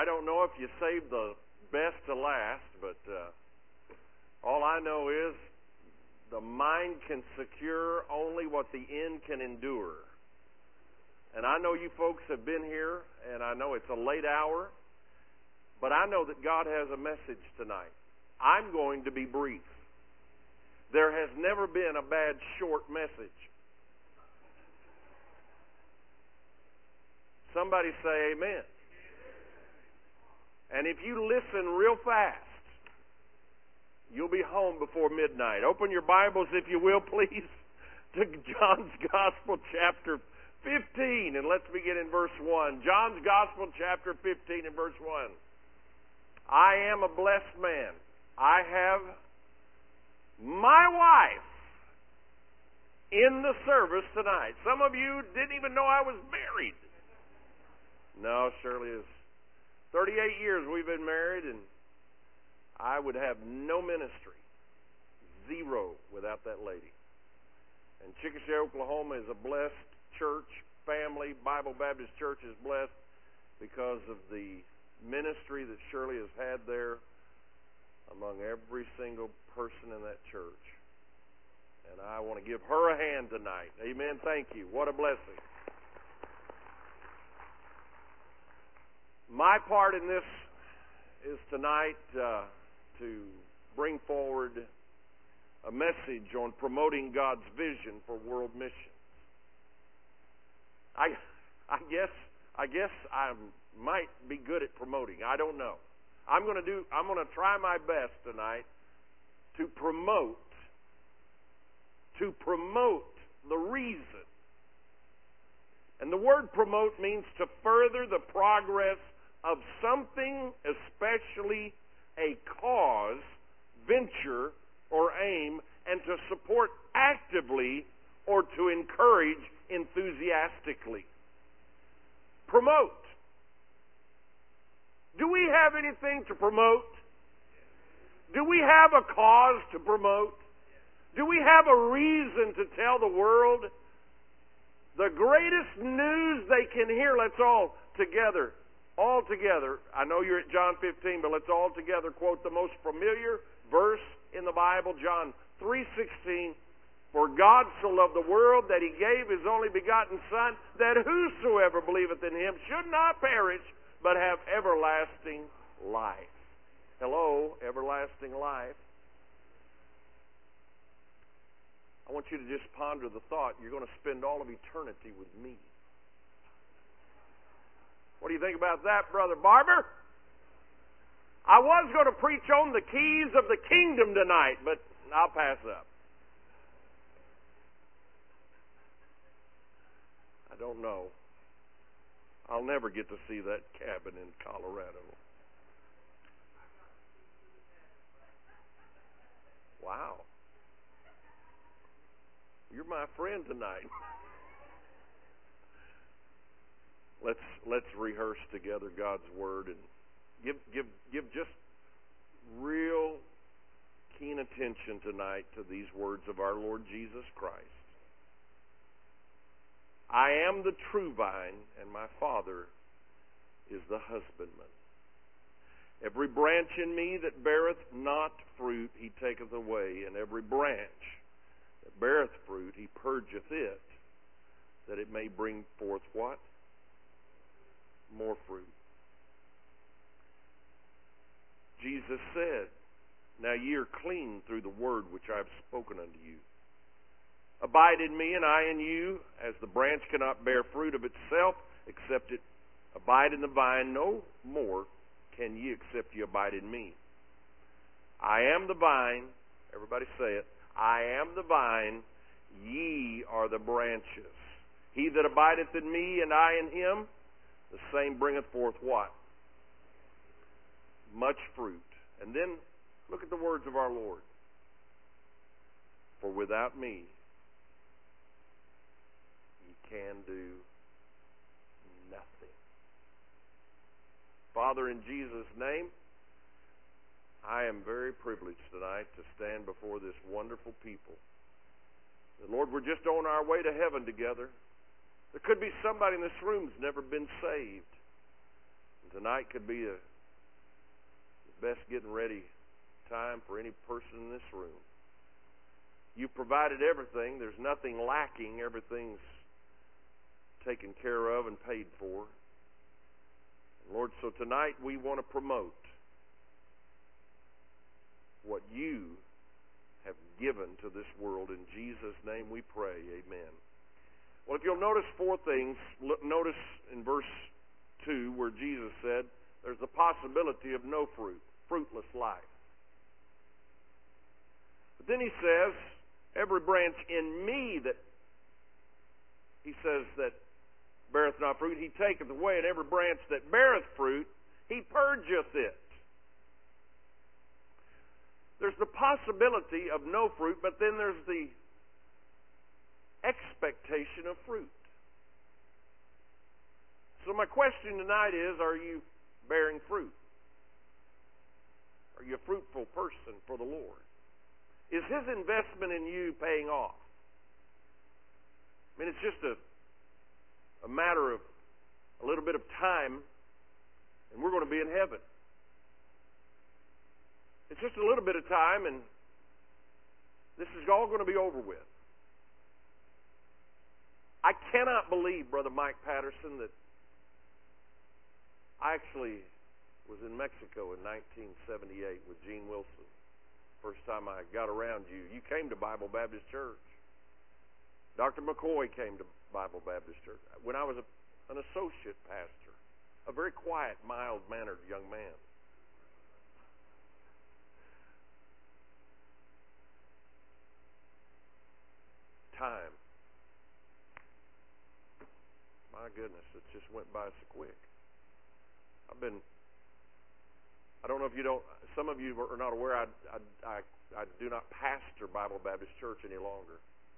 I don't know if you saved the best to last, but all I know is the mind can secure only what the end can endure. And I know you folks have been here, and I know it's a late hour, but I know that God has a message tonight. I'm going to be brief. There has never been a bad short message. Somebody say amen. And if you listen real fast, you'll be home before midnight. Open your Bibles, if you will, please, to John's Gospel, chapter 15. And let's begin in verse 1. John's Gospel, chapter 15, and verse 1. I am a blessed man. I have my wife in the service tonight. Some of you didn't even know I was married. No, Shirley is 38 years we've been married, and I would have no ministry, zero, without that lady. And Chickasha, Oklahoma is a blessed church, family. Bible Baptist Church is blessed because of the ministry that Shirley has had there among every single person in that church. And I want to give her a hand tonight. Amen. Thank you. What a blessing. My part in this is tonight to bring forward a message on promoting God's vision for world missions. I guess I might be good at promoting. I don't know. I'm going to try my best tonight to promote the reason. And the word promote means to further the progress of something, especially a cause, venture, or aim, and to support actively or to encourage enthusiastically. Promote. Do we have anything to promote? Do we have a cause to promote? Do we have a reason to tell the world the greatest news they can hear? Let's all together, I know you're at John 15, but let's all together quote the most familiar verse in the Bible, John 3:16. For God so loved the world that He gave His only begotten Son, that whosoever believeth in Him should not perish, but have everlasting life. Hello, everlasting life. I want you to just ponder the thought, you're going to spend all of eternity with me. What do you think about that, Brother Barber? I was going to preach on the keys of the kingdom tonight, but I'll pass up. I don't know. I'll never get to see that cabin in Colorado. Wow. You're my friend tonight. Let's rehearse together God's Word and give just real keen attention tonight to these words of our Lord Jesus Christ. I am the true vine, and my Father is the husbandman. Every branch in me that beareth not fruit, He taketh away, and every branch that beareth fruit, He purgeth it, that it may bring forth what? More fruit. Jesus said, now ye are clean through the word which I have spoken unto you. Abide in me, and I in you, as the branch cannot bear fruit of itself, except it abide in the vine. No more can ye except ye abide in me. I am the vine. Everybody say it. I am the vine. Ye are the branches. He that abideth in me, and I in him, the same bringeth forth what? Much fruit. And then look at the words of our Lord. For without me, ye can do nothing. Father, in Jesus' name, I am very privileged tonight to stand before this wonderful people. Lord, we're just on our way to heaven together. There could be somebody in this room who's never been saved. And tonight could be the best getting ready time for any person in this room. You've provided everything. There's nothing lacking. Everything's taken care of and paid for. Lord, so tonight we want to promote what you have given to this world. In Jesus' name we pray. Amen. Well, if you'll notice four things, notice in verse 2 where Jesus said there's the possibility of no fruit, fruitless life. But then he says, every branch in me that, he says that beareth not fruit, he taketh away, and every branch that beareth fruit, he purgeth it. There's the possibility of no fruit, but then there's the expectation of fruit. So my question tonight is, are you bearing fruit? Are you a fruitful person for the Lord? Is His investment in you paying off? I mean, it's just a matter of a little bit of time, and we're going to be in heaven. It's just a little bit of time, and this is all going to be over with. I cannot believe, Brother Mike Patterson, that I actually was in Mexico in 1978 with Gene Wilson. First time I got around you. You came to Bible Baptist Church. Dr. McCoy came to Bible Baptist Church. When I was an associate pastor, a very quiet, mild-mannered young man. Time. My goodness, it just went by so quick. I don't know if you don't, some of you are not aware, I do not pastor Bible Baptist Church any longer.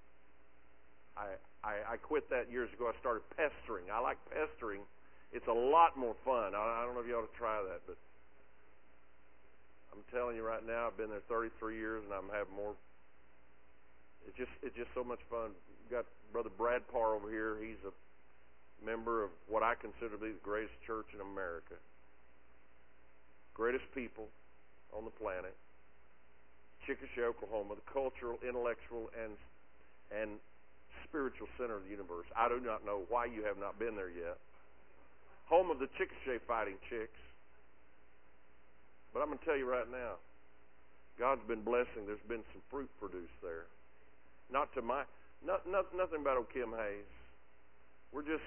I quit that years ago. I started pestering. I like pestering. It's a lot more fun. I don't know if you ought to try that, but I'm telling you right now, I've been there 33 years and I'm having more. It's just so much fun. We've got Brother Brad Parr over here. He's a member of what I consider to be the greatest church in America. Greatest people on the planet. Chickasha, Oklahoma, the cultural, intellectual, and spiritual center of the universe. I do not know why you have not been there yet. Home of the Chickasha Fighting Chicks. But I'm going to tell you right now, God's been blessing. There's been some fruit produced there. Nothing about old Kim Hayes. We're just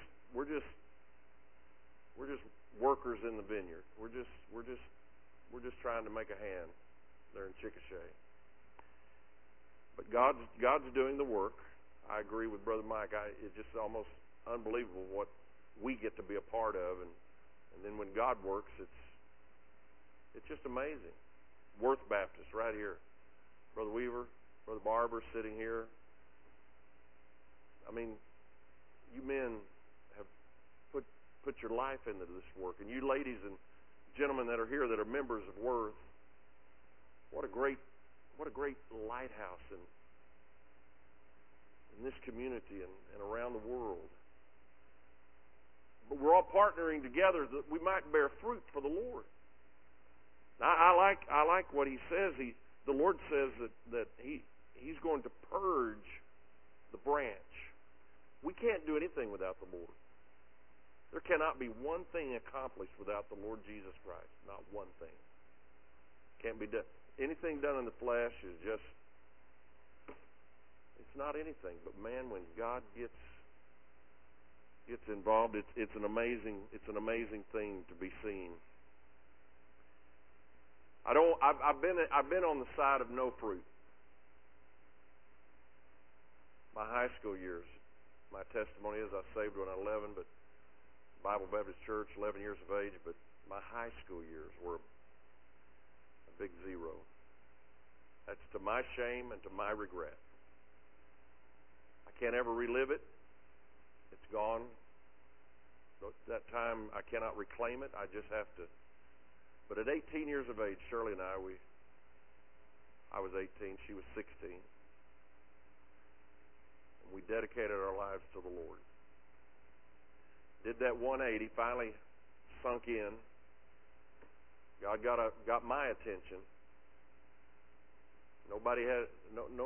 workers in the vineyard. We're just trying to make a hand there in Chickasha. But God's doing the work. I agree with Brother Mike. It's just almost unbelievable what we get to be a part of, and then when God works, it's just amazing. Worth Baptist right here. Brother Weaver, Brother Barber sitting here. I mean, you men have put your life into this work, and you ladies and gentlemen that are here that are members of Worth, what a great lighthouse in this community and around the world. But we're all partnering together that we might bear fruit for the Lord. Now, I like what he says. The Lord says that He's going to purge the branch. We can't do anything without the Lord. There cannot be one thing accomplished without the Lord Jesus Christ. Not one thing. Can't be done. Anything done in the flesh is just, it's not anything. But man, when God gets involved, it's an amazing thing to be seen. I've been on the side of no fruit. My high school years, my testimony is I saved when I was 11, but Bible Baptist Church, 11 years of age, but my high school years were a big zero. That's to my shame and to my regret. I can't ever relive it. It's gone. That time I cannot reclaim it. I just have to. But at 18 years of age, Shirley and I was 18, she was 16. And we dedicated our lives to the Lord. Did that 180, finally sunk in. God got my attention. Nobody had no.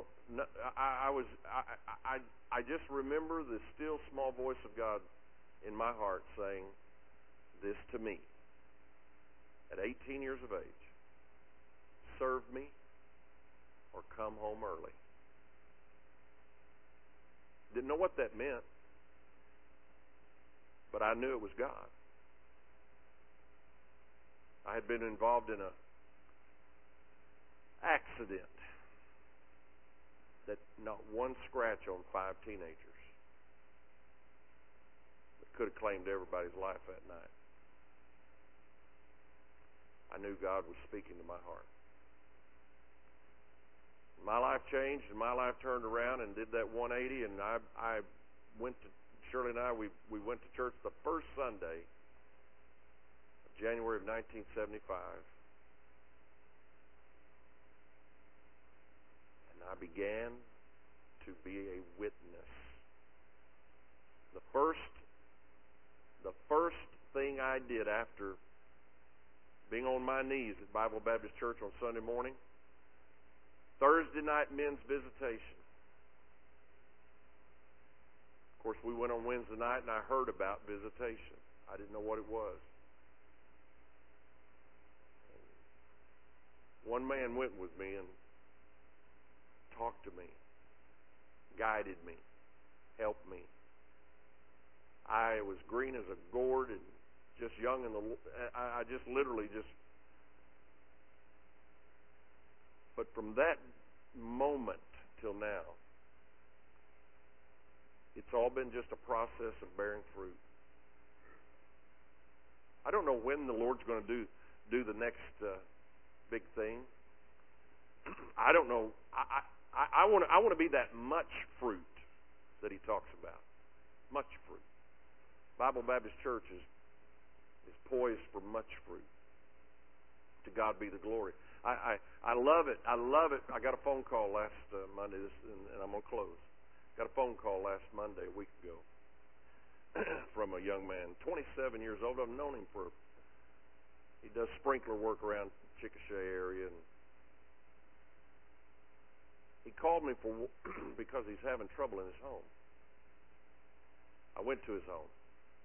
I just remember the still small voice of God in my heart saying this to me at 18 years of age: serve me or come home early. Didn't know what that meant, but I knew it was God. I had been involved in a accident that not one scratch on 5 teenagers that could have claimed everybody's life that night. I knew God was speaking to my heart. My life changed, and my life turned around and did that 180, and I went to, Shirley and I, we went to church the first Sunday of January of 1975. And I began to be a witness. The first thing I did after being on my knees at Bible Baptist Church on Sunday morning, Thursday night men's visitation. Of course, we went on Wednesday night, and I heard about visitation. I didn't know what it was. One man went with me and talked to me, guided me, helped me. I was green as a gourd and just young in the. I just literally just. But from that moment till now, it's all been just a process of bearing fruit. I don't know when the Lord's going to do the next big thing. I don't know. I want to be that much fruit that He talks about. Much fruit. Bible Baptist Church is poised for much fruit. To God be the glory. I love it. I love it. I got a phone call last Monday, and I'm going to close. Got a phone call last Monday, a week ago, from a young man, 27 years old. I've known him he does sprinkler work around Chickasha area, and he called me because he's having trouble in his home. I went to his home.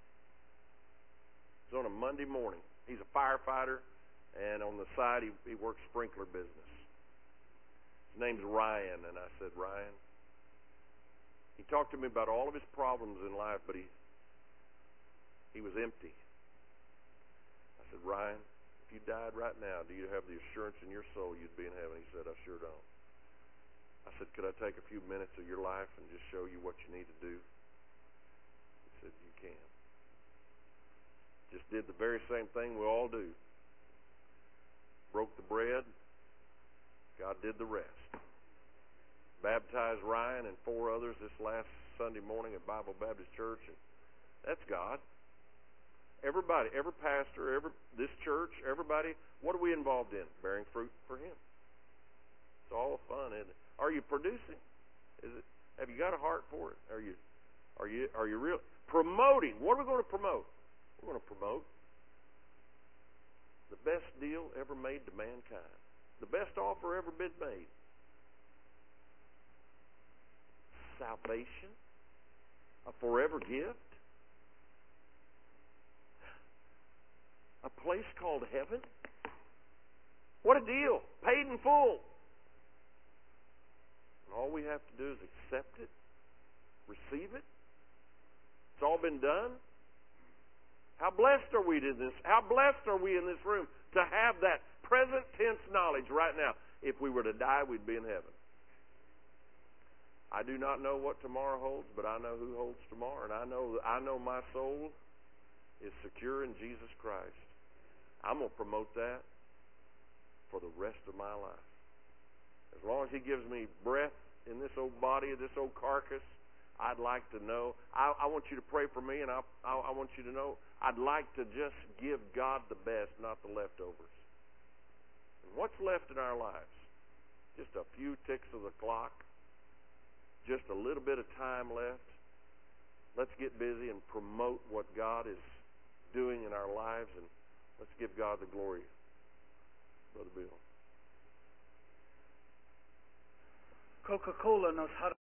It was on a Monday morning. He's a firefighter, and on the side he works sprinkler business. His name's Ryan, and I said, Ryan. He talked to me about all of his problems in life, but he was empty. I said, Ryan, if you died right now, do you have the assurance in your soul you'd be in heaven? He said, I sure don't. I said, could I take a few minutes of your life and just show you what you need to do? He said, you can. Just did the very same thing we all do. Broke the bread. God did the rest. Baptized Ryan and 4 others this last Sunday morning at Bible Baptist Church, and that's God. Everybody, every pastor, this church, everybody, what are we involved in? Bearing fruit for Him. It's all fun, isn't it? Are you producing? Have you got a heart for it? Are you really promoting? What are we going to promote? We're going to promote the best deal ever made to mankind. The best offer ever been made. Salvation, a forever gift, a place called heaven. What a deal! Paid in full. And all we have to do is accept it, receive it. It's all been done. How blessed are we in this? How blessed are we in this room to have that present tense knowledge right now? If we were to die, we'd be in heaven. I do not know what tomorrow holds, but I know who holds tomorrow, and I know my soul is secure in Jesus Christ. I'm going to promote that for the rest of my life. As long as He gives me breath in this old body, this old carcass, I'd like to know. I want you to pray for me, and I want you to know I'd like to just give God the best, not the leftovers. And what's left in our lives? Just a few ticks of the clock. Just a little bit of time left. Let's get busy and promote what God is doing in our lives, and let's give God the glory Brother Bill. Coca-Cola knows how to